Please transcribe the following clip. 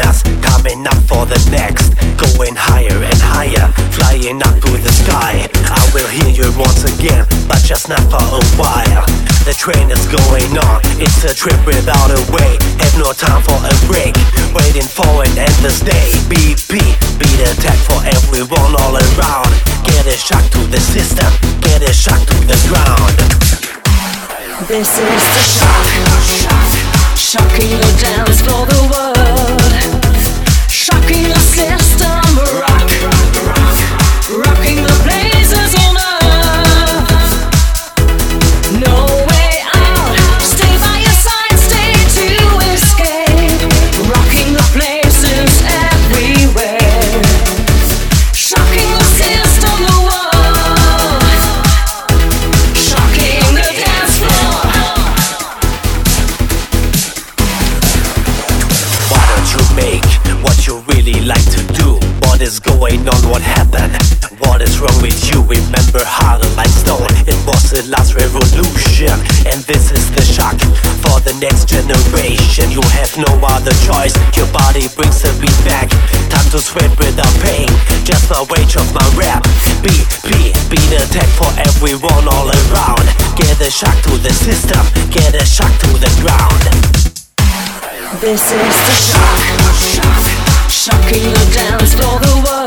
us, coming up for the next, going higher and higher, flying up to the sky. I will hear you once again, but just not for a while. The train is going on, it's a trip without a way. Have no time for a break, waiting for an endless day. BP, beat attack for everyone all around. Get a shock to the system, get a shock to the ground. This is the shock, shocking the dance for the world, shocking the system, rocking the places on earth. No way out, stay by your side, stay to escape, rocking the places everywhere, shocking the system, the world, shocking the dance floor. Why don't you make what you really like to do? What is going on, what happened? What is wrong with you? Remember harder like stone, it was the last revolution. And this is the shock for the next generation. You have no other choice, your body brings the beat back. Time to sweat without pain, just my wage of my rap. Beat attack for everyone all around. Get a shock to the system, get a shock to the ground. This is the shock, shocking the dance for the world.